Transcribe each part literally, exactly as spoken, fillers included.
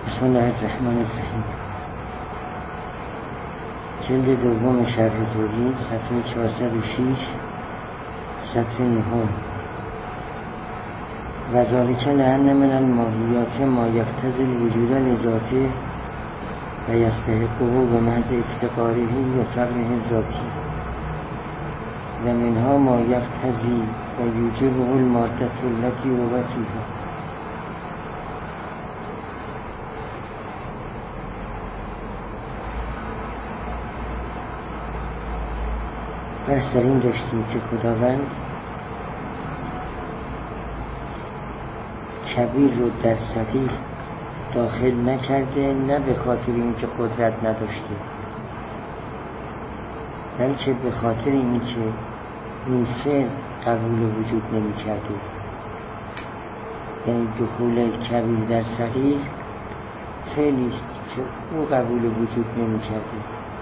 بسم الله الرحمن الرحیم. جلد دوم شرح توحید، صفحه چهارصد و شش، صفحه نهم. و ذالک لأن من الماهیات ما یقتضی الوجود لذاته و یستحقه بمحض افتقاره و فقره ذاتی و منها ما یقتضی و یوجبه المادة التي هو فیها. بحث در این داشتیم که خداوند کبیر رو در صغیر داخل نکرده، نه به خاطر اینکه قدرت نداشته، بلکه به خاطر اینکه این فعل قبول وجود نمی کرده. یعنی دخول کبیر در صغیر فعلی است که او قبول وجود نمی کرده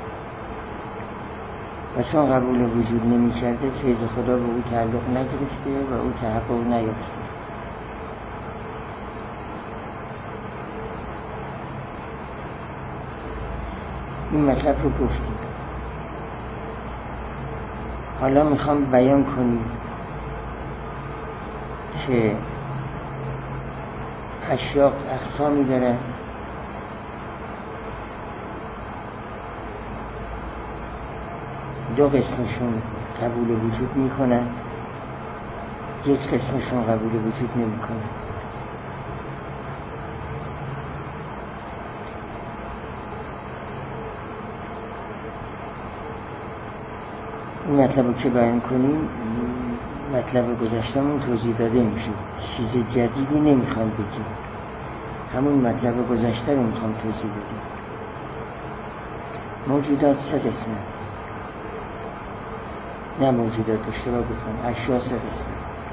و چون قبول وجود نمی کرده فیض خدا به او تعلق نگرفته و او تحقق نیافته. این مطلب رو گفتیم. حالا میخوام بیان کنیم که اشیاء اقسامی دارن دو قسمشون قبول وجود میکنن، یک قسمشون قبول وجود نمیکنن. این مطلب رو که بیان کنیم مطلب گذشتمون توضیح داده میشه، چیز جدیدی نمیخوام بگیم، همون مطلب گذشته رو میخوام توضیح بدیم. موجودات سه قسمه، نه موجودات اشتباه گفتم، اشیا سه قسمه.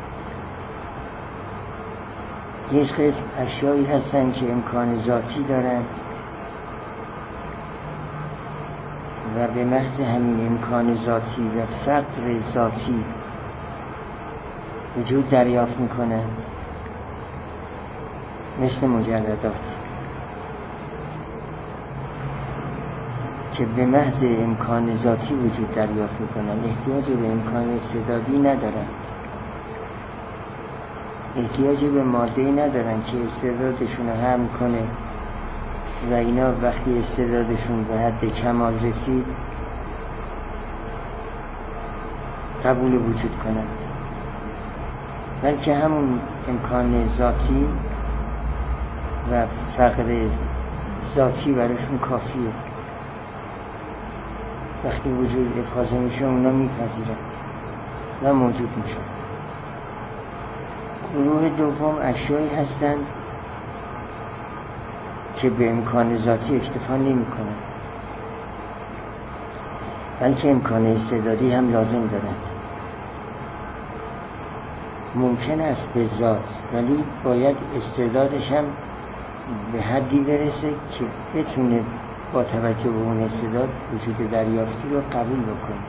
یک قسم اشیایی هستن که امکان ذاتی دارن و به محض همین امکان ذاتی و فقر ذاتی وجود دریافت میکنن، مثل مجردات که به محض امکان ذاتی وجود دریافت میکنن، احتیاج به امکان استعدادی ندارن، احتیاج به ماده‌ای ندارن که استعدادشون رو حمل کنه و اینا وقتی استعدادشون به حد کمال رسید قبول وجود کنن، بلکه همون امکان ذاتی و فقر ذاتی براشون کافیه. وقتی وجود افاظه میشه اونا میپذیرن و موجود میشن. گروه دوم اشیایی هستن که به امکان ذاتی اکتفا نمی کنن، بلکه امکان استعدادی هم لازم دارن. ممکن است به ذات، ولی باید استعدادش هم به حدی برسه که بتونه با توجه به اون استعداد وجود دریافتی رو قبول بکنه.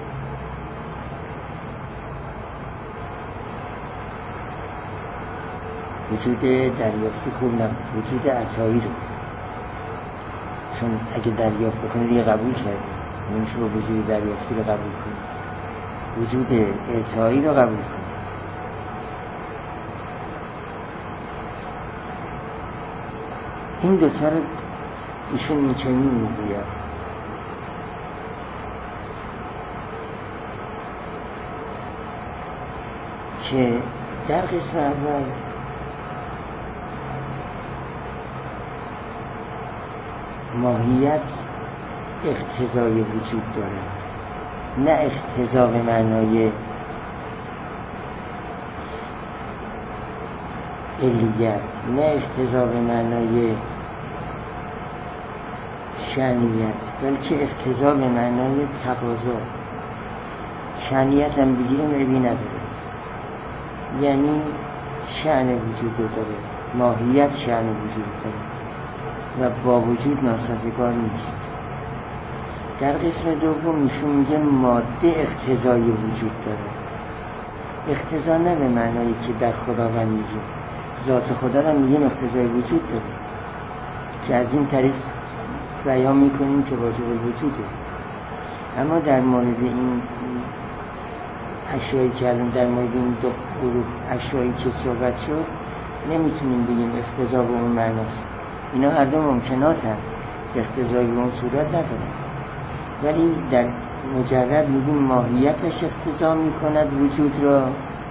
وجود دریافتی خوب نبود، وجود عطایی رو، چون اگه دریافت بکنه دیگه قبول کرده، نمیشه با وجود دریافتی رو قبول کنه، وجود اعطایی رو قبول کنه. این دوتا رو ایشون این چنین میگوید که در قسم اول ماهیت اقتضای وجود داره، نه اقتضا به معنای علیت، نه اقتضا به معنای شأنیت، بلکه اقتضا به معنای تقاضا. شأنیت هم بگیریم عیبی نداره، یعنی شأن وجود داره، ماهیت شأن وجود داره و با وجود ناسازگار نیست. در قسم دوم نشون میگه ماده اقتضای وجود داره. اقتضا نه به معنایی که در خداوند میگه، ذات خدا رو میگه اقتضای وجود داره که از این طریق بیان میکنیم که واجب الوجوده. اما در مورد این اشیایی که الان در مورد این دو گروه اشیایی که صحبت شد نمیتونیم بگیم اقتضا به اون معناست. اینا هر دو ممکنات هم اقتضایی به اون صورت ندارن، ولی در مجرد میگیم ماهیتش اقتضا میکند وجود را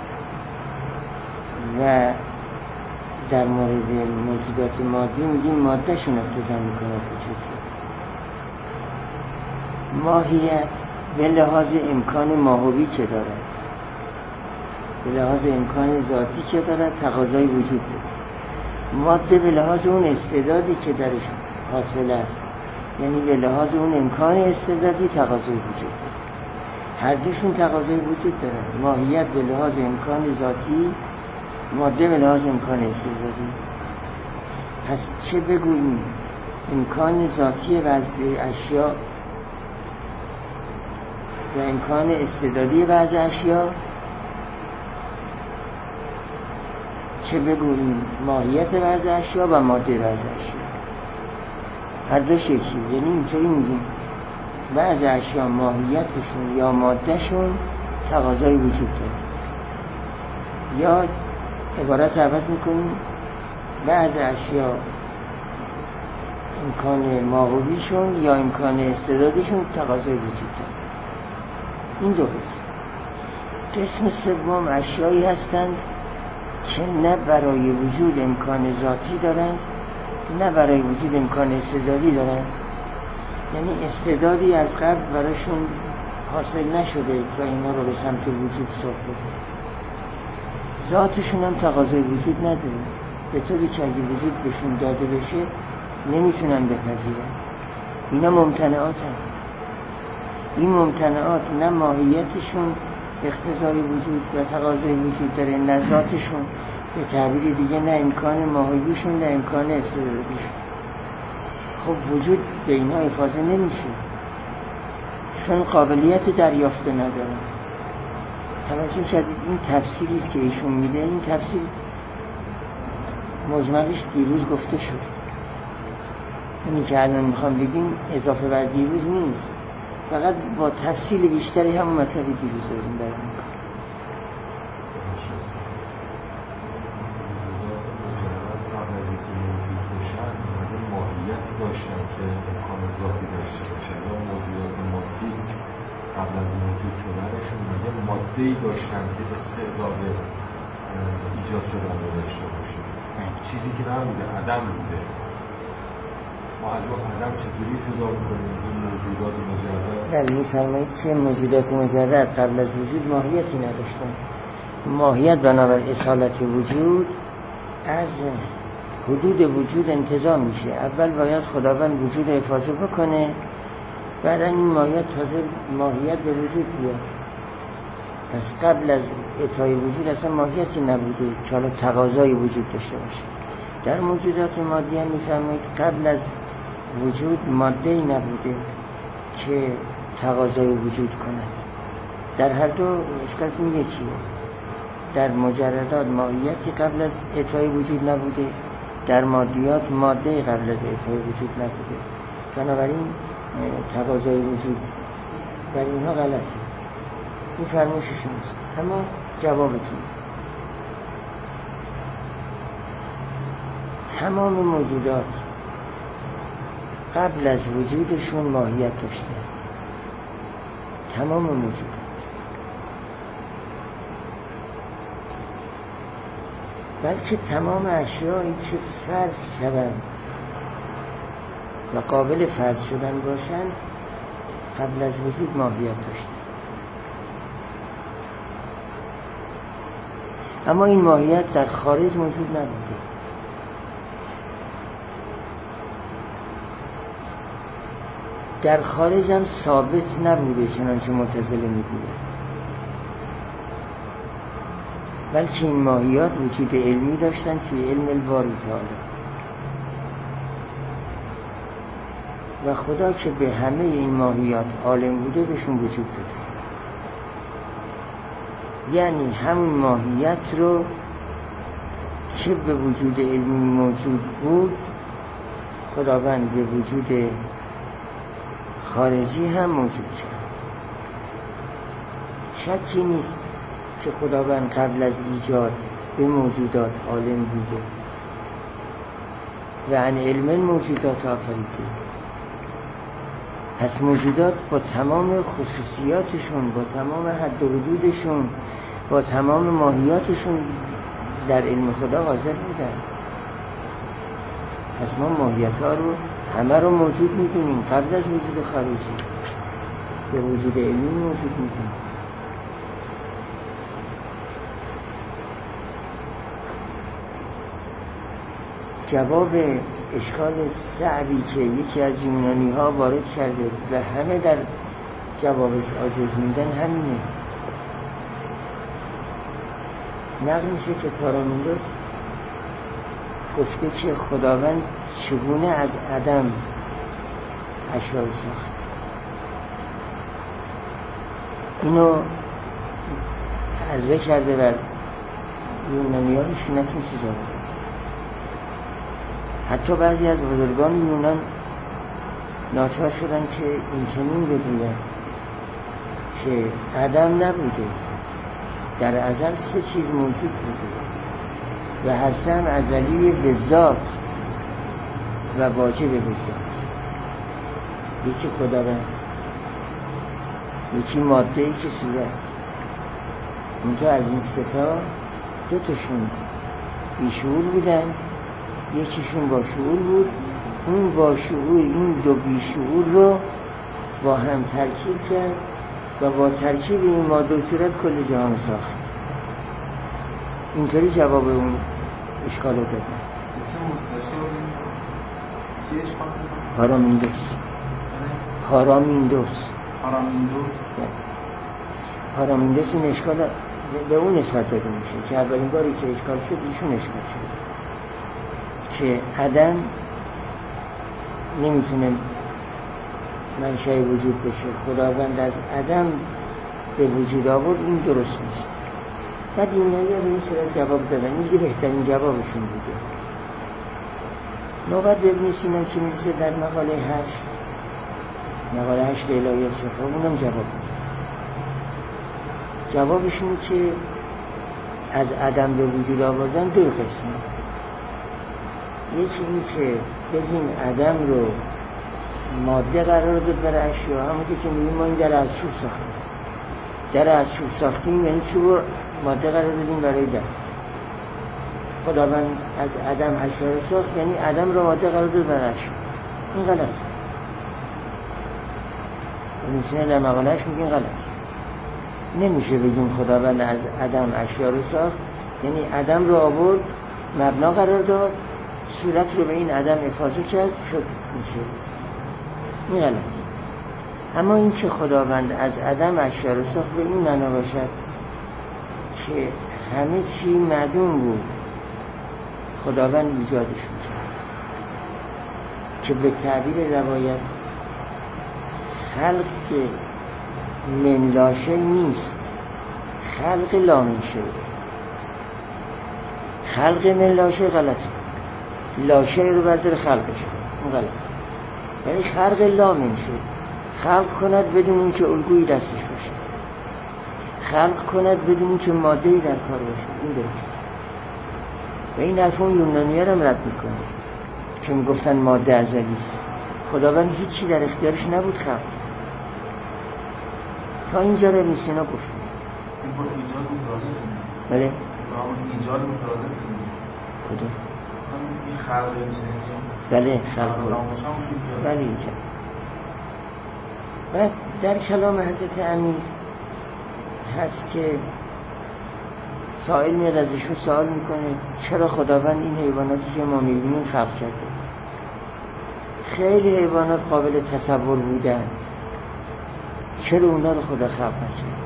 و در مورد موجودات مادی میگیم ماده شون اقتضا میکند وجود را. ماهیت به لحاظ امکان ماهوی که دارد، به لحاظ امکان ذاتی که دارد تقاضای وجود دارد. ماده به لحاظ اون استعدادی که درش حاصل است، یعنی به لحاظ اون امکان استعدادی تقاضای وجود دارد. هر دوشون تقاضای وجود دارد. ماهیت به لحاظ امکان ذاتی، ماده به لحاظ امکان استعدادی. پس چه بگوییم؟ امکان ذاتی بعضی اشیاء و امکان استعدادی بعضی اشیاء، چه بگوییم ماهیت بعضی اشیاء و ماده بعضی اشیاء. هر دو شکلی، یعنی اینطوری میگیم بعضی اشیاء ماهیتشون یا مادهشون تقاضای وجود داره، یا عبارت عوض میکنیم بعضی اشیاء امکان ماهویشون یا امکان استعدادشون تقاضای وجود داره. این دو قسم. قسم سوم اشیایی هستند که نه برای وجود امکان ذاتی دارند نه برای وجود امکان استعدادی دارند، یعنی استعدادی از قبل برایشون حاصل نشده تا اینا رو به سمت وجود سوق بده. ذاتشون هم تقاضای وجود نداره، به طوری که اگه وجود بهشون داده بشه نمیتونن بپذیرن. اینا ممتنعات هم. این ممتنعات نه ماهیتشون اقتضای وجود و تقاضای وجود داره، نه ذاتشون، به تعبیر دیگه نه امکان ماهیتشون نه امکان استعدادیشون. خب وجود به اینها افاضه نمیشه، چون قابلیت دریافت ندارن. توجه کردید این تفسیری است که ایشون میده، این تفسیر مجملش دیروز گفته شد. اینی که الان میخوام بگیم اضافه بر دیروز نیست، فقط با تفصیل بیشتری هم مطلبی دیروز داریم بیان میکنم. داشتن که امکان ذاتی داشته باشن یا موجودات مادی قبل از موجود شدنشون میگه ماده‌ای داشتن که استعداد ایجاد شدن رو داشته باشه، چیزی که نبوده، عدم بوده. ما از اون عدم چطوری جدا می‌کنیم این موجودات مجرد؟ بله، می‌فرمایید که موجودات مجرد قبل از وجود ماهیتی نداشتن. ماهیت بنابر اصالت وجود از حدود وجود انتزاع میشه. اول باید خداوند وجود افاضه بکنه، بعد این ماهیت تازه ماهیت به وجود بیاد. پس قبل از اعطای وجود اصلا ماهیتی نبوده که حالا تقاضای وجود داشته باشه. در موجودات مادی هم میفرمایید قبل از وجود ماده‌ای نبوده که تقاضای وجود کند. در هر دو اشکالتون یکیه. در مجردات ماهیتی قبل از اعطای وجود نبوده، در مادیات ماده قبل از اعطای وجود نبوده. بنابراین تقاضای وجود در اینها غلطه. این فرمایششون است. اما جوابتون، تمام موجودات قبل از وجودشون ماهیت داشته. تمام موجودات، بلکه تمام اشیایی که فرض شوند و قابل فرض شدن باشند قبل از وجود ماهیت داشتند. اما این ماهیت در خارج موجود نبوده. در خارج هم ثابت نبوده چنانچه معتزله میگوید، بلکه این ماهیات وجود علمی داشتن فی علم الباری تعالی و خدا که به همه این ماهیات عالم بوده بهشون وجود داده. یعنی همون ماهیت رو که به وجود علمی موجود بود خداوند به وجود خارجی هم موجود کرد. شکی نیست که خداوند قبل از ایجاد به موجودات عالم بوده و عن علم موجودات آفریده. پس موجودات با تمام خصوصیاتشون، با تمام حد و حدودشون، با تمام ماهیاتشون در علم خدا حاضر بودن. پس ما ماهیت ها رو همه رو موجود میدونیم قبل از وجود خارجی، به وجود علمی موجود میدونیم. جواب اشکال صعبی که یکی از یونانی ها وارد کرده و همه در جوابش عاجز موندن همینه. نقل میشه که پارامندوس گفته که خداوند چگونه از عدم اشیا ساخت. اینو عرضه کرده بر یونانی ها هیچ نتونسته جواب بده. حتی بعضی از بزرگان یونان ناچار شدن که این چنین بگوین که عدم نبوده، در ازل سه چیز موجود بوده و هر سه هم ازلی به ذات و واجب به ذات. یکی خداوند، یکی ماده، یکی صورت. اینجا از این سه تا دو تاشون بیشعور بودن، یکیشون با شعور بود. اون با شعور این دو بیشعور رو با هم ترکیب کرد و با ترکیب این ماده و صورت کل جهان ساخت. اینطوری جواب اون اشکال رو دادن. اسم مستشار چی اشکال دادن؟ پارامندوس. پارامندوس پارامندوس پارامندوس این اشکال به اون نسبت داده میشه که اولین باری که اشکال شد ایشون اشکال شد که عدم نمیتونه منشأ وجود بشه، خداوند از عدم به وجود آورد، این درست نیست. بعد این نوعی به این صورت جواب دادن. این دیگه بهترین جوابشون بوده. نوبت به ابن سینا که میرسه در مقاله هشت مقاله هشت الهیات شفا، اونم جواب میده. جوابشون که از عدم به وجود آوردن دو قسمه. یکی این که بگیم عدم رو ماده قرار داد برای اشیا، همونطور که میگیم ما این در از چوب ساختیم. در از چوب ساختیم یعنی چوب رو ماده قرار دادیم برای در. خداوند از عدم اشیا رو ساخت یعنی عدم رو ماده قرار داد برای اشیا. این غلط. مثلا در مقالهش میگیم غلط. نمیشه بگیم خداوند از عدم اشیا رو ساخت یعنی عدم رو آورد مبنا قرار داد، صورت رو به این عدم افاضه کرد، شد میشه. این غلطه. اما این که خداوند از عدم اشیا رو ساخت به این معنا باشد که همه چی معدوم بود، خداوند ایجادش می‌کرد، که به تعبیر روایت خلق که من لا شی نیست، خلق لا من شی. خلق من لا شی غلطه، لا شی رو برداره خلقش کنه، اون غلطه. یعنی خلق لا من شی، خلق کند بدون اینکه الگویی دستش باشه، خلق کند بدون اینکه ماده‌ای در کار باشه. این درست. و این حرف اون یونانی‌ها رو رد میکنه که میگفتن ماده ازلی است. خداوند هیچی در اختیارش نبود خلق. تا اینجا رو ابن سینا گفت. این با ایجاد متعادل. بله. با ایجاد متعادل. کدوم؟ این خلق اینجوریه. بله خلق. بله ایجاد. بعد در کلام حضرت امیر هست که سائل میاد ازشون سوال میکنه چرا خداوند این حیواناتی که ما میبینیم خلق کرده؟ خیلی حیوانات قابل تصور بودن، چرا اونا رو خدا خلق نکرد؟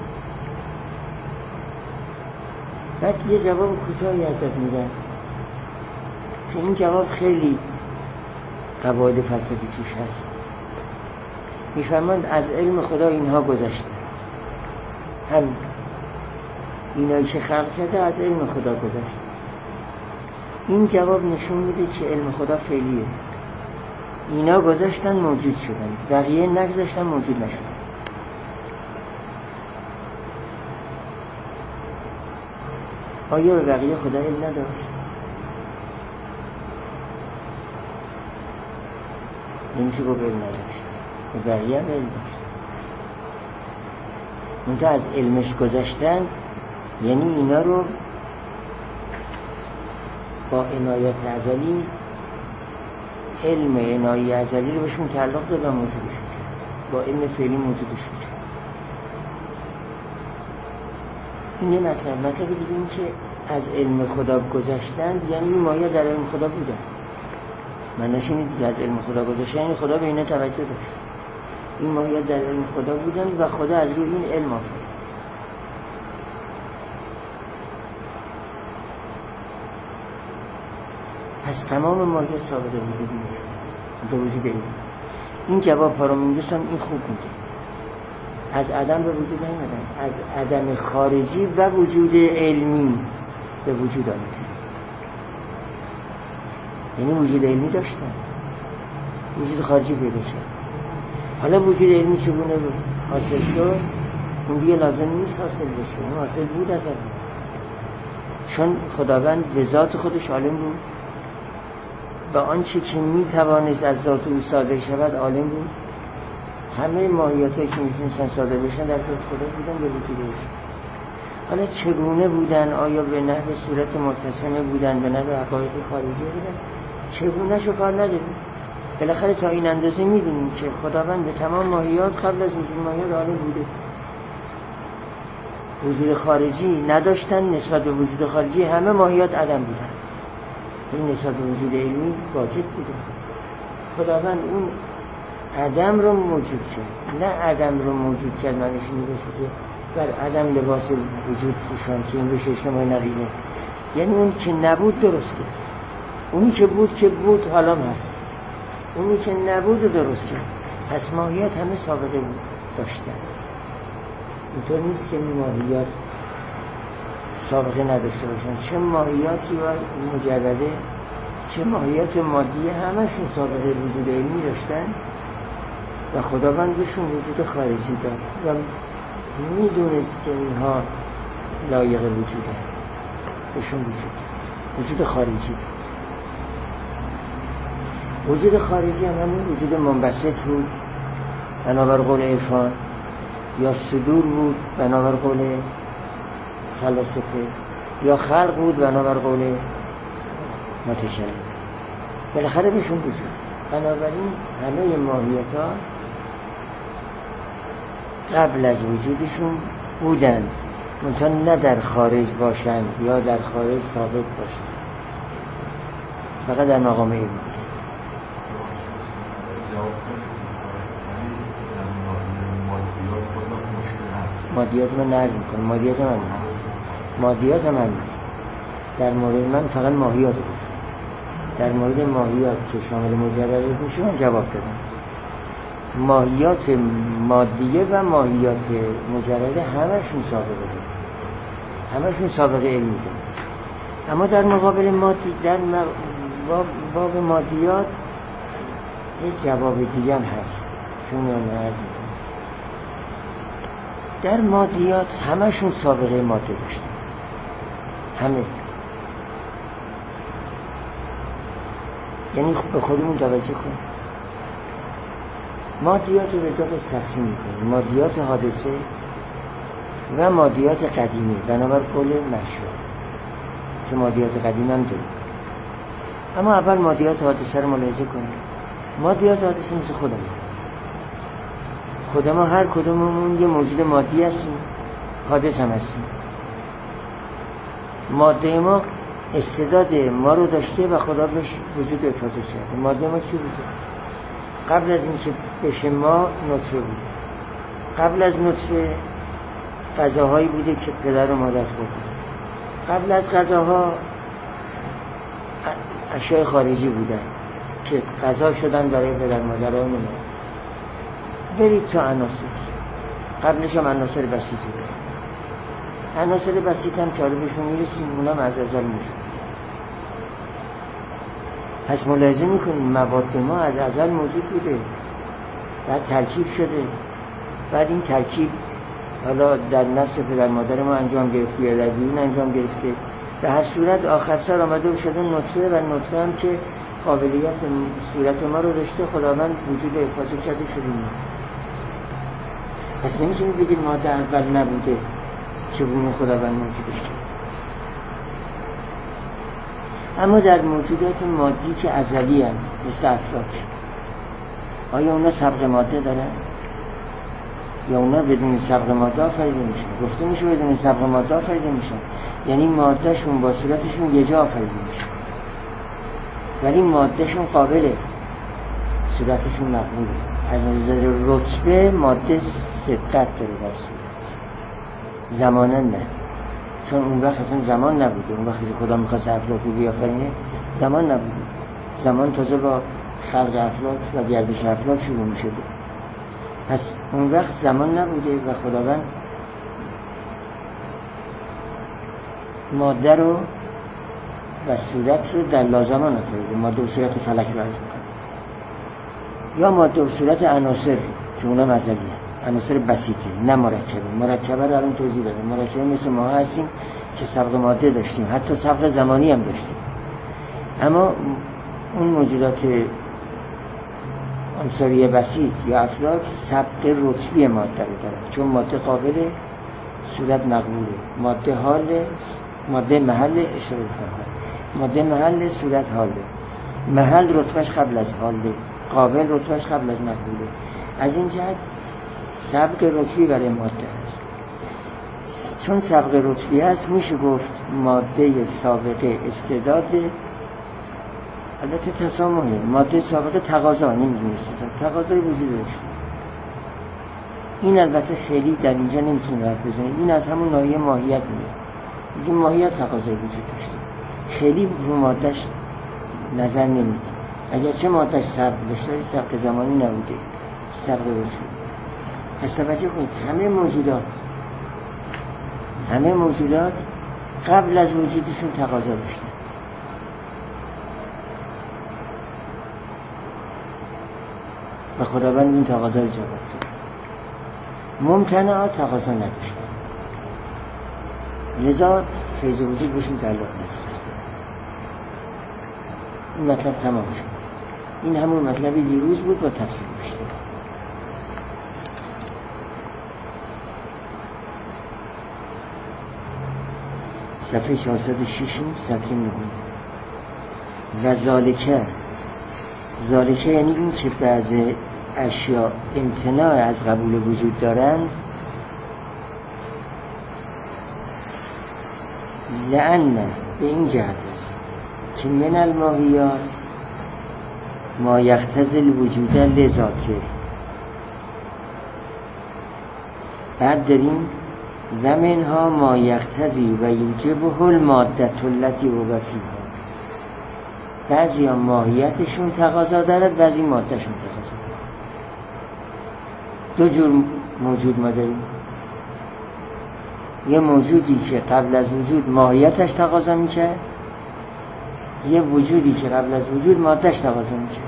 بعد یه جواب کوتاهی ازت میدن که این جواب خیلی قواعد فلسفی توش هست. میفهمند از علم خدا اینها گذشته، هم اینایی که خلق کرده از علم خدا گذشته. این جواب نشون میده که علم خدا فعلیه، اینا گذاشتن موجود شدن، بقیه نگذاشتن موجود نشدن. آیا به بقیه خدا علم نداشت؟ نمیشه گفت علم نداشت، به بقیه هم علم داشت. اونجا از علمش گذاشتن یعنی اینا رو با عنایت ازلی، علم عنایت ازلی رو بهشون تعلق دادن، موجودشون کرد، با علم فعلی موجودشون کرد. این یه مطلب. مطلب دیگه این که از علم خدا گذاشتن یعنی این مایه در علم خدا بودن. معنیش اینه دیگه، از علم خدا گذاشتن یعنی خدا به اینا توجه داشت. این مایه در علم خدا بودن و خدا از روی این علم آفرید. پس تمام ماهیت ثابت وجودی میشه به وجود علم. این جواب پارامندس هم این خوب میگه، از عدم به وجود نیامدن، از عدم خارجی و وجود علمی به وجود آمدن. یعنی وجود علمی داشتن، وجود خارجی پیدا شد. حالا وجود علمی چگونه حاصل شد؟ اون دیگه لازم نیست حاصل بشه، اون حاصل بود از اول، چون خداوند به ذات خودش عالم بود و آنچه که می توانست از ذات او صادر شود عالم بود. همه ماهیت هایی که میتونستن صادر بشن در ذات خدا بودن به وجود او. حالا چگونه بودن؟ آیا به نحو صورت متصمه بودن، به نحو حقایق خارجی بودن؟ چگونه شو کار نداریم. بالاخره تا این اندازه میدونیم که خداوند به تمام ماهیات قبل از وجود ماهیات عالم بوده. وجود خارجی نداشتن، نسبت به وجود خارجی همه ماهیات عدم بودن. این نسبت به وجود علمی واجب بوده. خداوند اون عدم رو موجود کرد، نه عدم رو موجود کرد معنیش این باشه که بر عدم لباس وجود پوشان که این بشه اجتماعی نقیزه. یعنی اون که نبود درست کرد، اونی که بود که بود حالا هست، اونی که نبود درست کرد. پس ماهیات همه سابقه بود داشتن. اینطور نیست که ماهیات سابقه نداشته باشن. چه ماهیاتی و مجرده چه ماهیات مادی همشون سابقه وجود علمی داشتن و خداوند بهشون وجود خارجی داد و میدونست که اینها لایق وجوده، بهشون وجود وجود خارجی داد. وجود خارجی هم همین وجود منبسط بود بنابر قول عرفان، یا صدور بود بنابر قول فلاسفه، یا خلق بود بنابر قول متکلم. بالاخره بهشون وجود. بنابراین همه ماهیت ها قبل از وجودشون بودند، منتها نه در خارج باشند یا در خارج ثابت باشند، فقط در مقام علم. مادیات من نرز میکنم، مادیات من مادیات من در مورد من فقط ماهیات بود. در مورد ماهیات که شامل مجرد میشه من جواب دادم. ماهیات مادیه و ماهیات مجرده همشون سابقه دارن، همشون سابقه علمی دارن. اما در مقابل مادی، در باب مادیات یک جواب دیگه هم هست چون من عرض میکنم. در مادیات همشون سابقه ماده داشتن، همه. یعنی به خودمون توجه کنیم، مادیات رو به دو قسم تقسیم میکنیم: مادیات حادثه و مادیات قدیمی بنابر قول مشهور که مادیات قدیمی هم داریم. اما اول مادیات حادثه رو ملاحظه کنیم. مادیات حادثه مثل خودمون، خود ما هر کدوممون یه موجود مادی هستیم، حادث هم هستیم. ماده ما استعداد ما رو داشته و خدا بهش وجود افاضه کرده. ماده ما چی بوده؟ قبل از اینکه بشه ما نطفه بوده. قبل از نطفه غذاهایی بوده که پدر و مادر خورده. قبل از غذاها اشیاء خارجی بودن که غذا شدن برای پدر مادرها. نمید برید تا عناصر. قبلش هم عناصر بسیطی بود. عناصر بسیط هم که حالا بهشون میرسیم، اونم از ازل میشون. پس ملاحظه میکنیم مواد ما از ازل موجود بوده، بعد ترکیب شده، بعد این ترکیب حالا در نفس پدر مادر ما انجام گرفته یا در بیرون انجام گرفته، به هر صورت آخر سر آمده و شده نطفه و نطفه هم که قابلیت صورت ما رو داشته، خداوند وجود حفاظت کرده شدیم. پس نمیتونید بگید ماده اول نبوده، چگونه خداوند موجودش کرد. اما در موجودات مادی که ازلی هم مثل افلاک، آیا اونا سبق ماده دارن؟ یا اونا بدون سبق ماده آفریده میشن؟ گفته میشه بدون سبق ماده آفریده میشن، یعنی مادهشون با صورتشون یه جا آفریده میشن، ولی مادهشون قابله، صورتشون مقبوله. از نظر رتبه ماده سبقت داره در صورت، زمانا نه، چون اون وقت اصلا زمان نبوده. اون وقتی که خدا میخواست افلاک رو بیافرینه زمان نبوده، زمان تازه با خلق افلاک و گردش افلاک شروع میشده. پس اون وقت زمان نبوده و خداوند ماده رو و صورت رو در لازمان آفریده. ماده و صورت فلک رو عرض میکنه، یا ماده و صورت عناصر که اونا ازلیه، عناصر بسیطه نه مرکبه. مرکبه رو الان توضیح دادم. مرکبه مثل ما هستیم که سبق ماده داشتیم، حتی سبق زمانی هم داشتیم، اما اون موجودات عنصری بسیط یا افلاک سبق رتبی ماده رو دارن، چون ماده قابل، صورت مقبوله. ماده حال، ماده محل اشاره کنه، ماده محل، صورت حاله. محل رتبهش قبل از حاله، قابل رتبهش قبل از مقبوله. از این جهت سبق رتبی برای ماده هست. چون سبق رتبی هست میشه گفت ماده سابقه استعداد، البته تسامحه. ماده سابقه تقاضا، نمیدونی استعداد، تقاضای وجود داشت. این البته خیلی در اینجا نمیتونه حرف بزنه، این از همون ناحیه ماهیت میاد. این ماهیت تقاضای وجود داشته، خیلی رو مادهش نظر نمیدیم. اگرچه مادهش سبق داشته، سبق زمانی نبوده، سبق وجود. پس توجه کنید، همه موجودات همه موجودات قبل از وجودشون تقاضا داشتن. و خداوند این تقاضا رو جواب داد. ممتنعات تقاضا نداشتن، لذا فیض وجود بهشون تعلق نداشت. این مطلب تمام شد. این همون مطلبی دیروز بود با تفصیل بیشتر. صفحه چهارصد و شش، صفحه نه. و ذالکه، ذالکه یعنی این که بعض اشیاء امتناع از قبول وجود دارند، لأن به این جهت است که من الماهیات ما یختزل الوجود لذاته. بعد داریم و منها ما یختزی و یوجبه المادة التي هو فیها. بعضی ها ماهیتشون تقاضا دارد، بعضی مادهشون تقاضا دارد. دو جور موجود ما داریم، یه موجودی که قبل از وجود ماهیتش تقاضا میکرد، یه وجودی که قبل از وجود مادهش تقاضا میکرد.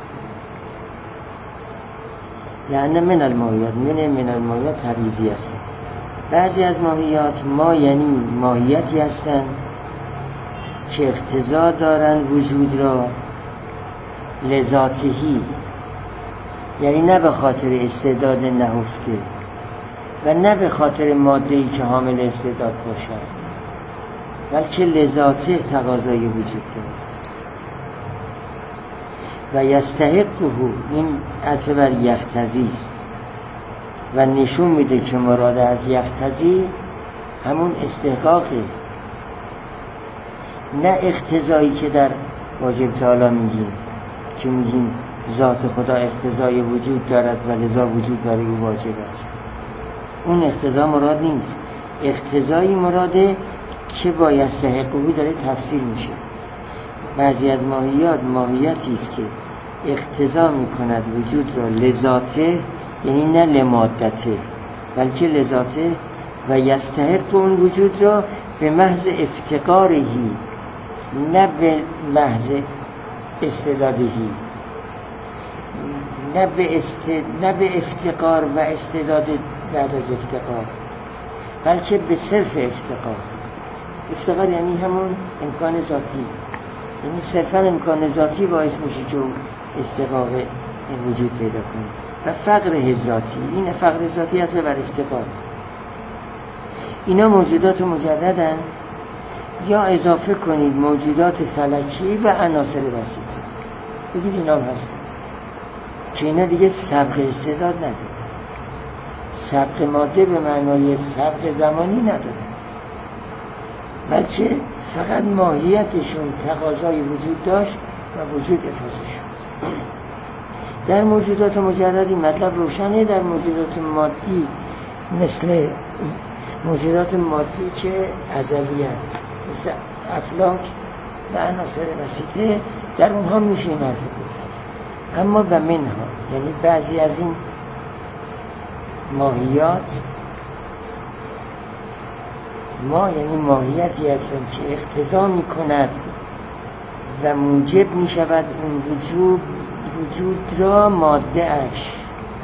یعنی من الماهیات، من من الماهیات تبعیضی است. بعضی از ماهیات ما یعنی ماهیتی هستند که اقتضا دارن وجود را لذاتهی، یعنی نه به خاطر استعداد نهفته و نه به خاطر ماده‌ای که حامل استعداد باشد، بلکه لذاته تقاضای وجود دارد. و یستحقه، این عطف بر یختزی است و نشون میده که مراد از یختزی همون استحقاقه، نه اقتضایی که در واجب تعالی میگیم که میگیم ذات خدا اقتضای وجود دارد و لذا وجود برای او واجب است. اون اقتضا مراد نیست. اقتضایی مراده که با یستحقه داره تفسیر میشه. بعضی از ماهیات ماهیتی است که اقتضا میکند وجود را لذاته، یعنی نه لمادته بلکه لذاته، و یستحق اون وجود را به محض افتقارهی، نه به محض استعدادهی، نه به, است... نه به افتقار و استعداد بعد از افتقار، بلکه به صرف افتقار. افتقار یعنی همون امکان ذاتی، یعنی صرفا امکان ذاتی باعث میشه که استقاق وجود پیدا کنه و فقر ذاتی، این فقر ذاتی عطف بر افتقار. اینا موجودات مجردن، یا اضافه کنید موجودات فلکی و عناصر وسیطه، بگید اینا هم هست که اینا دیگه سبق استعداد نداره، سبق ماده به معنای سبق زمانی نداره، بلکه فقط ماهیتشون تقاضای وجود داشت و وجود افاضه شد. در موجودات مجرد این مطلب روشنه. در موجودات مادی مثل موجودات مادی که ازلی هست، مثل افلاک و عناصر وسیطه، در اونها میشه این حرف بود. اما و منها، یعنی بعضی از این ماهیات، ما یعنی ماهیتی هستن که اقتضا می کند و موجب می شود اون وجود وجود را ماده اش،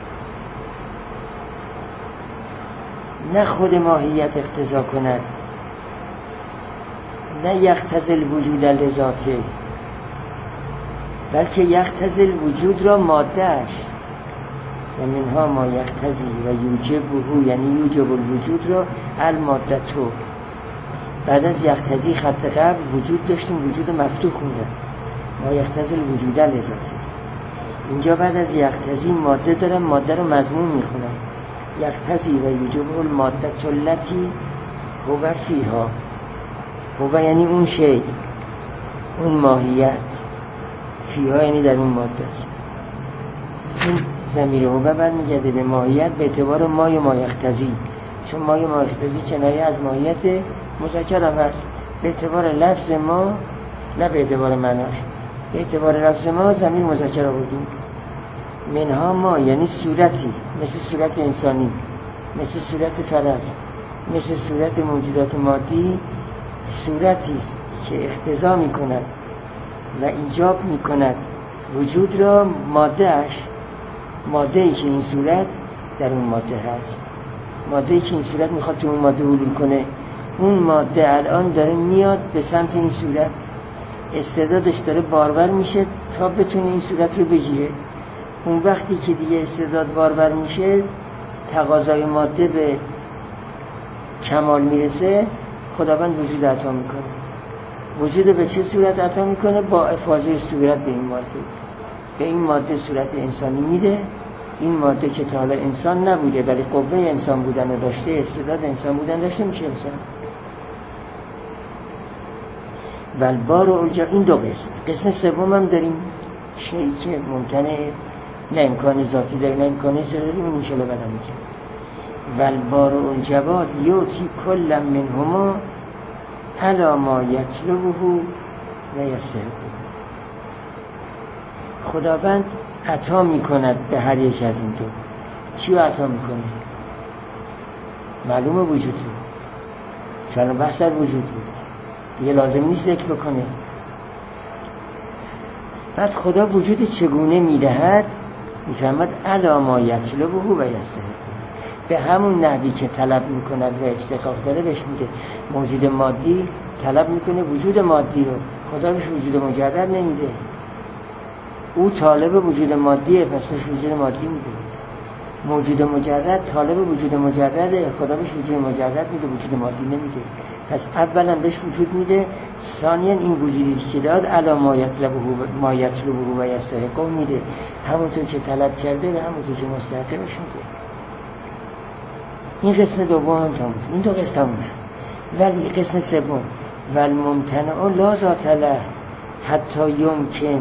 نه خود ماهیت اقتضا کند، نه یقتضی الوجود لذاته، بلکه یقتضی الوجود را ماده اش. و منها ما یقتضی و یوجبه، یعنی یوجب الوجود را المادتو. بعد از یقتضی خط قبل وجود داشتیم، وجود مفتوح خونده، ما یقتضی الوجود لذاته. اینجا بعد از یقتضی ماده دارم، ماده رو مضمون میخونم. یقتضی و یوجب المادت التی هو فیها، هو یعنی اون شی، اون ماهیت، فیها یعنی در اون ماده است. این ضمیر هو بعد میگرده به ماهیت به اعتبار مای ما یقتضی، چون مای ما یقتضی کنایه از ماهیت مذکر هم هست. به اعتبار لفظ ما، نه به اعتبار معناش، به اعتبار لفظ ما ضمیر مذکر آوردیم. منها ما یعنی صورتی، مثل صورت انسانی، مثل صورت فرس، مثل صورت موجودات مادی، صورتی است که اقتضا می کند و ایجاب می کند وجود را مادهش، ماده‌ای که این صورت در اون ماده هست، ماده‌ای که این صورت میخواد تو اون ماده حلول کنه. اون ماده الان داره میاد به سمت این صورت، استعدادش داره بارور میشه تا بتونه این صورت رو بگیره. اون وقتی که دیگه استعداد بارور میشه، تقاضای ماده به کمال میرسه، خداوند وجود عطا میکنه. وجود به چه صورت عطا میکنه؟ با افاضه صورت به این ماده. به این ماده صورت انسانی میده. این ماده که تا حالا انسان نبوده ولی قوه انسان بودن رو داشته، استعداد انسان بودن داشته، میشه انسان. والبار اونجا این دو قسم. قسم سوم هم داریم، شیئی که ممکنه نه امکان ذاتی داره نه امکان استعدادی، اون انشاءالله بعدا میگه. والبار الجواد یوتی کل منهما علی ما یطلبه و یستحقه. خداوند عطا میکند به هر یک از این دو. چی رو عطا میکنه؟ معلومه وجود رو، چون بحث در وجود بود دیگه لازم نیست ذکر بکنه. بعد خدا وجود چگونه میدهد؟ میفهمد علی ما یطلبه و یستحقه، به همون نحوی که طلب میکند و استحقاق داره بهش میده. موجود مادی طلب میکنه وجود مادی رو، خدا بهش وجود مجرد نمیده. او طالب وجود مادیه، پس بهش وجود مادی میده. موجود مجرد طالب وجود مجرده، خدا بهش وجود مجرد میده، وجود مادی نمیده. پس اولا بهش وجود میده، ثانیا این وجودی که داد علی ما یطلبه ما یطلبه و یستحقه میده، همونطور که طلب کرده و همونطور که مستحقه بهش میده. این قسم دوم هم تموم شد. این دو قسم تموم شد. ولی قسم سوم والممتنع لا ذات له حتی یمکن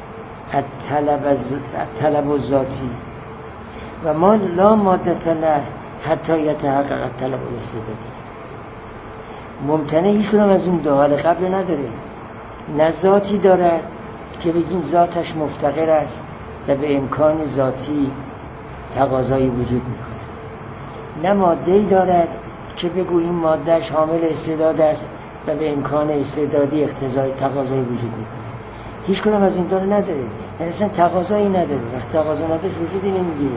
الطلب الذاتی و ما لا مادة له حتی یتحقق الطلب الاستعدادی. ممتنع هیچ کدام از اون دو حال قبل نداره. نه ذاتی دارد که بگیم ذاتش مفتقر است و به امکان ذاتی تقاضای وجود میکنه، نه ماده‌ای دارد که بگو این مادهش حامل استعداد است و به امکان استعدادی اقتضای تقاضای وجود میکنه. هیچ کدام از این داره نداره، یعنی اصلا تقاضایی نداره. وقتی تقاضا نداشت وجودی نمیگیره.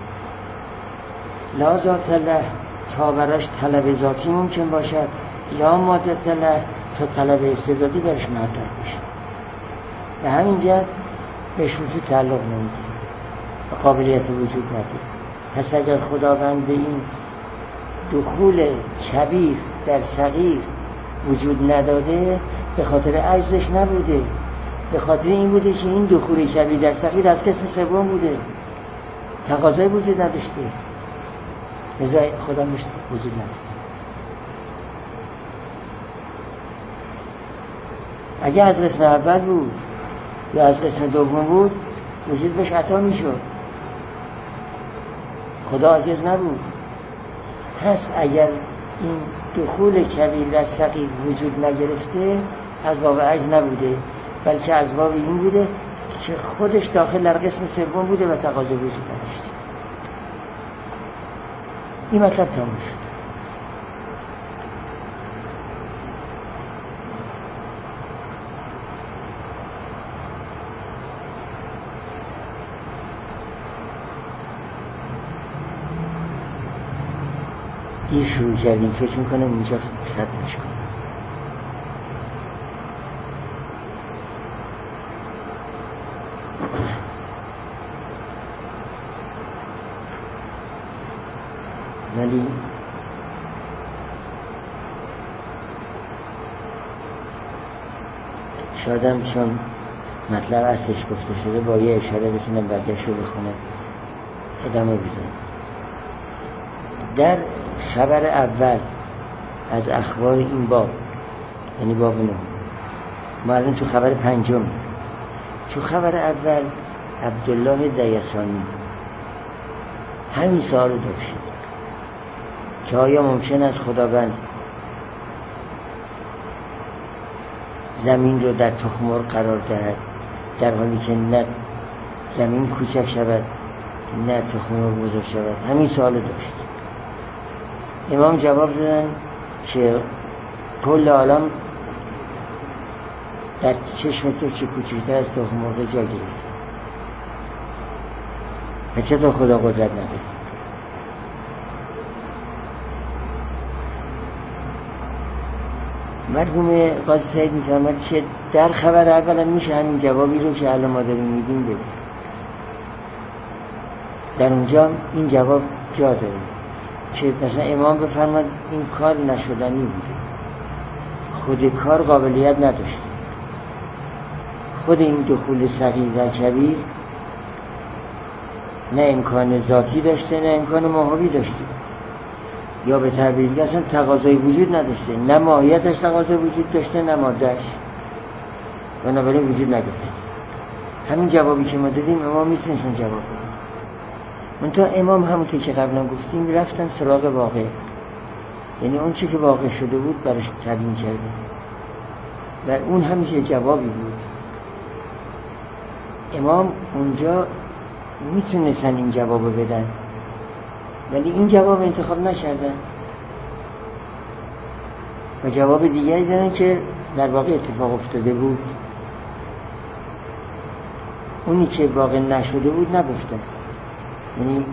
لا ذات له، تا براش طلب ذاتی ممکن باشد، لا مادة له، تا طلب استعدادی برش محقق بشه. به همین جهت بهش وجود تعلق نمیگیره و قابلیت وجود نداره. پس اگر خداوند به این دخول کبیر در صغیر وجود نداده، به خاطر عجزش نبوده، به خاطر این بوده که این دخول کبیر در صغیر از قسم سوم بوده، تقاضای وجود نداشته، لذا خدا مشت وجود نداشته. اگه از قسم اول بود یا از قسم دوم بود، وجود بهش عطا میشد. خدا عاجز نبود. پس اگر این دخول کبیر در صغیر وجود نگرفته، از باب عجز نبوده، بلکه از باب این بوده که خودش داخل در قسم سوم بوده و تقاضا وجود نداشته. این مطلب تموم شد. دیر شروع کردیم، فکر میکنم اینجا ختمش کنم. ولی شادم چون مطلب اصلش گفته شده با یه اشاره بتونم برگشت رو بخونم ادامه بدم. در خبر اول از اخبار این باب، یعنی باب نو، ما الان تو خبر پنجم. تو خبر اول عبدالله دیسانی همین سوال رو داشت که آیا ممکن است خداوند زمین رو در تخم مرغ قرار دهد در حالی که نه زمین کوچک شود نه تخم مرغ بزرگ شود؟ همین سوال رو داشت. امام جواب دادن که کل عالم در چشم تو که کوچکتر از تخم مرغ جا گرفته، و چطور خدا قدرت نداره؟ مرحوم قاضی سعید میفرماد که در خبر اول هم میشه همین جوابی رو که الان ما داریم میدیم بده. در اونجا این جواب جا داره که مثلا امام بفرماد این کار نشدنی بوده، خود کار قابلیت نداشته، خود این دخول صغیر در کبیر نه امکان ذاتی داشته نه امکان ماهوی داشته، یا به تعبیر دیگه اصلا تقاضای وجود نداشته، نه ماهیتش تقاضای وجود داشته نه مادهش، بنابراین وجود نگرفت. همین جوابی که ما دادیم امام میتونستن جواب بدن. منتها امام همونطور که قبلا گفتیم رفتن سراغ واقع، یعنی اون چی که واقع شده بود براش تبیین کردن و اون همیشه جوابی بود. امام اونجا میتونستن این جوابو بدن ولی این جواب انتخاب نکردن و جواب دیگری دادن که در واقع اتفاق افتاده بود. اونی که واقع نشده بود نگفتن، یعنی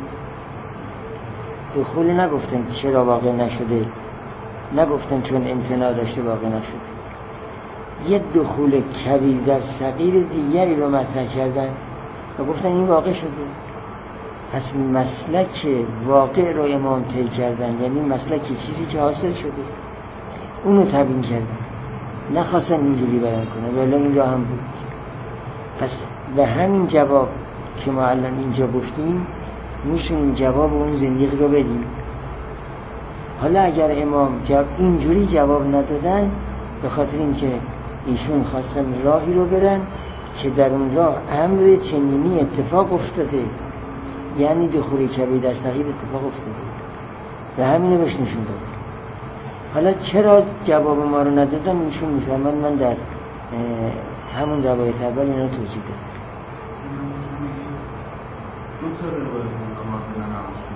دخول نگفتن چرا واقع نشده، نگفتن چون امتناع داشته واقع نشده. یه دخول کبیر در صغیر دیگری رو مطرح کردن و گفتن این واقع شده. پس مسلک واقع رو امام طی کردن، یعنی مسلک چیزی که حاصل شده اونو تبیین کردن، نخواستن اینجوری بیان کنن ولی این را هم بود. پس به همین جواب که ما الان اینجا گفتیم میتونیم جواب اون زندگی رو بدیم. حالا اگر امام جواب اینجوری جواب ندادن به خاطر اینکه ایشون خواستن راهی رو برن که در اون راه امر چنینی اتفاق افتاده، یعنی دخول کبیر در صغیر اتفاق افتاده و همینو بهش نشون داد. حالا چرا جواب ما رو ندادن ایشون میفهمن من در همون روایت اول اینا توضیح دادم. دو تا روایت ما کاملا نقاشون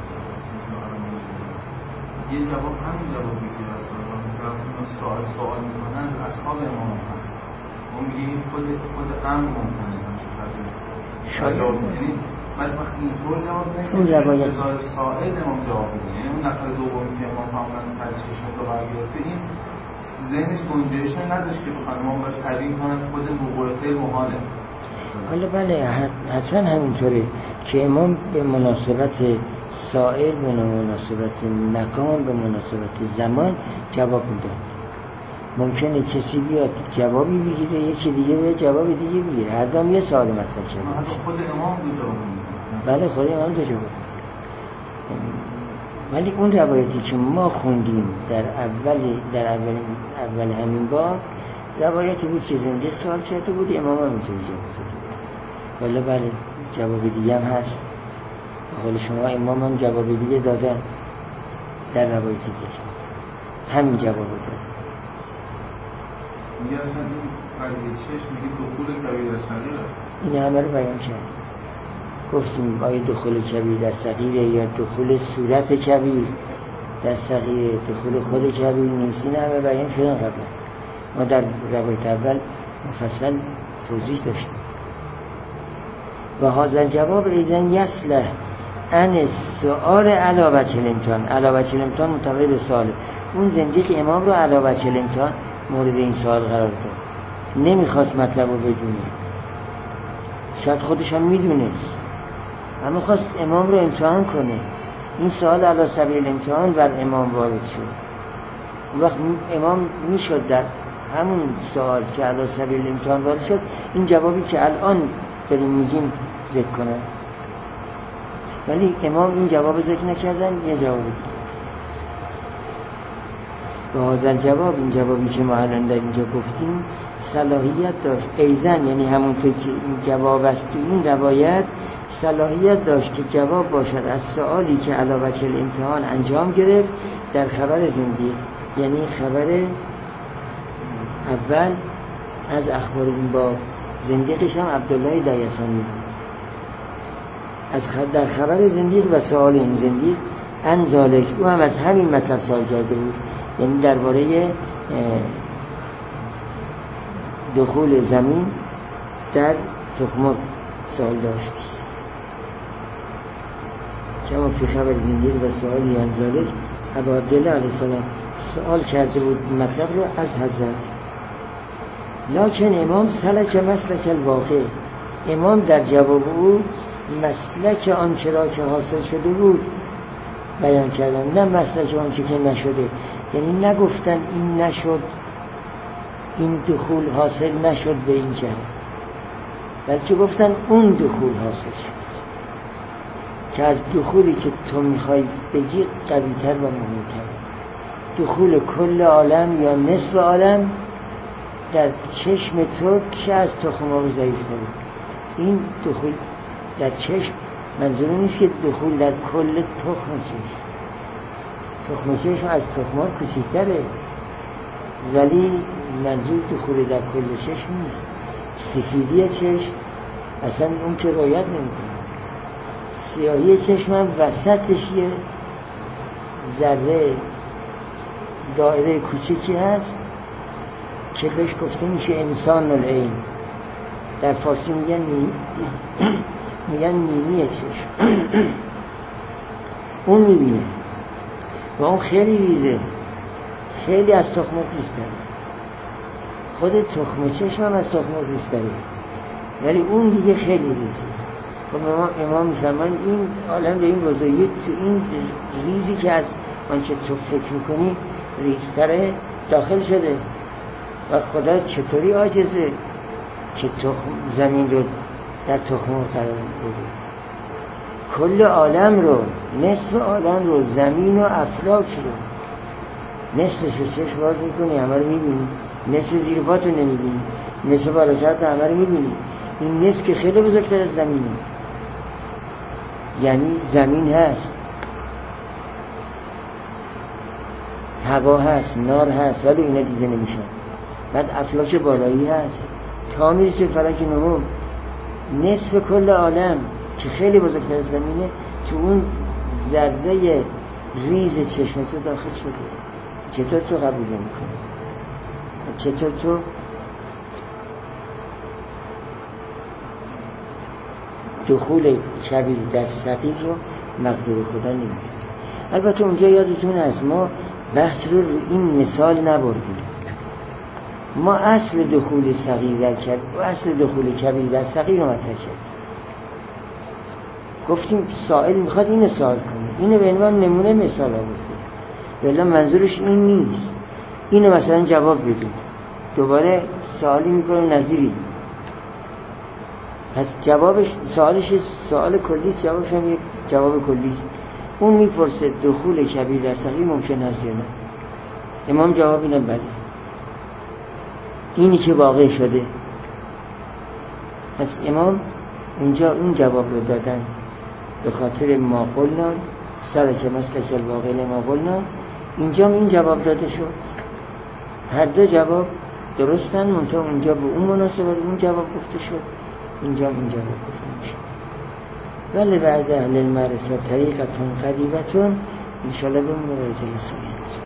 یه جواب همین جوابی که هست وقتی ما سوال سوال میکنه از اصحاب امام هست، ما میگیم خود خود امر ممکنه همچه فرقی شاید یعنی من وقتی اینطور جواب اون روایت بذار سائل امام جواب بده، یعنی اون نفر دومی که امام فرمودن پر چشم تو قرار گرفته، این ذهنش گنجایش نداشت که بخوان امام باش تعبیر کنن خود وقوع فعل محاله. حالا بله حتما همینطوره که امام به مناسبت سائل، به مناسبت مقام، به مناسبت زمان جواب میده. ممکنه کسی بیاد جوابی بگیره، یکی دیگه بیاد جواب دیگه بگیره، هر دام یه سوال مطرح شده. خود امام دو جواب میده. بله خود امام دو جواب. ولی اون روایتی که ما خوندیم در اول در اول اول همین باب روایتی بود که زندیق سوال کرده بود، امام هم اینطوری جواب داده بود. ولی بله جواب دیگه هم هست. حالا شما امام هم جواب دیگه دادن در روایتی دیگه همین جواب دادن. میگه اصلا این قضیه چشم میگه دخول کبیر در صغیر است. این همه رو بیان کرد. گفتیم آیا دخول کبیر در صغیره یا دخول صورت کبیر در صغیر، دخول خود کبیر نیست. این همه بیان شدن قبلا. ما در روایت اول مفصل توضیح داشتیم. و هذا الجواب ایزن یصلح ان سؤال علی وجه الامتحان. علی وجه الامتحان متوجه به سؤال. اون زندیق امام رو علی وجه الامتحان مورد این سوال قرار داد. نمیخواست مطلب رو بدونه. شاید خودش هم میدونست. اما خواست امام رو امتحان کنه. این سوال علی سبیل الامتحان بر امام وارد شد. اون وقت امام میشد در همون سوال که علی سبیل الامتحان وارد شد این جوابی که الان داریم میگیم ذکر کنن. ولی امام این جواب ذکر نکردن، یه جواب دیگه. و هذا الجواب، این جوابی که ما الان در اینجا گفتیم صلاحیت داشت ایزن، یعنی همونطور که این جواب است تو این روایت صلاحیت داشت که جواب باشد از سوالی که علی وجه الامتحان انجام گرفت در خبر زندیق. یعنی خبر اول از اخبار این باب، زندیقش هم عبدالله دیسانی از خبر در خبر زندیق و سوال این زندیق انزالک، او هم از همین مطلب سوال کرده بود. یعنی درباره دخول زمین در تخم سوال داشت. کما فی خبر زندیق و سوالی انزالک، ابا عبدالله علیه السلام سوال کرده بود مطلب رو از حضرت. لکن امام سلک مسلک الواقع، امام در جواب او مسلک آنچه را که حاصل شده بود بیان کردن، نه مسلک آنچه که نشده. یعنی نگفتن این نشد، این دخول حاصل نشد به این جهت، بلکه گفتن اون دخول حاصل شد که از دخولی که تو میخوای بگی قوی‌تر و مهمتر، دخول کل عالم یا نصف عالم در چشم تو که از تخم رو ضعیف‌تره. این دخول در چشم منظور نیست که دخول در کل تخم چشم. تخم چشم از تخم‌ها کوچکتره، ولی منظور دخول در کل چشم نیست. سفیدی چشم اصلا اون که رعایت نمی‌کنه. سیاهی چشم هم وسطش یه ذره دایره کوچکی هست که بهش گفته میشه انسان العین. در فارسی میگن نی... میگن نیمی چشم. اون میبینه و اون خیلی ریزه، خیلی از تخم ریزتره. خود تخم چشم هم از تخم ریزتره، ولی اون دیگه خیلی ریزه. خب امام, امام میفرمان این عالم به این بزرگی تو این ریزی که از آنچه تو فکر میکنی ریزتره داخل شده. و خدا چطوری عاجزه که تخم زمین رو در تخم قرار بده؟ کل عالم رو، نصف عالم رو، زمین و افلاک رو، نصفش رو چشم باز میکنی همه رو میبینی، نصف زیر پات رو نمیبینی، نصف بالا سرت همه رو میبینی. این نصف که خیلی بزرگتر از زمینه. یعنی زمین هست، هوا هست، نار هست، ولی اینا دیده نمیشن. بعد افلاک بالایی هست تا میرسه فلک نهم. نصف کل عالم که خیلی بزرگتر از زمینه تو اون ذره ریز چشم تو داخل شده. چطور تو قبول نمی‌کنی؟ چطور تو دخول کبیر در صغیر رو مقدور خدا نمیدونه. البته اونجا یادتون هست ما بحث رو رو این مثال نبردیم. ما اصل دخول صغیر در کبیر و اصل دخول کبیر در صغیر رو مطرح کردیم. گفتیم سائل میخواد اینو سوال کنه، اینو به عنوان نمونه مثال آورده، ولی منظورش این نیست. اینو مثلا جواب بدید، دوباره سوالی میکنه نظیری، پس جوابش سوالش سوال کلی، جوابش هم یک جواب کلی است. اون میپرسه دخول کبیر در صغیر ممکن هست یا نه؟ امام جواب اینه بله، اینی که واقع شده. پس امام اونجا اون جواب رو دادن به خاطر ما قلنا سلک مسلک الواقع لما قلنا. اینجا این جواب داده شد، هر دو جواب درستن، منتها اونجا به اون مناسبت اون جواب گفته شد، اینجا این جواب گفته میشه. ولی بعض اهل المعرفه طریقتون قریبتون انشاءالله به مراجعه سوید.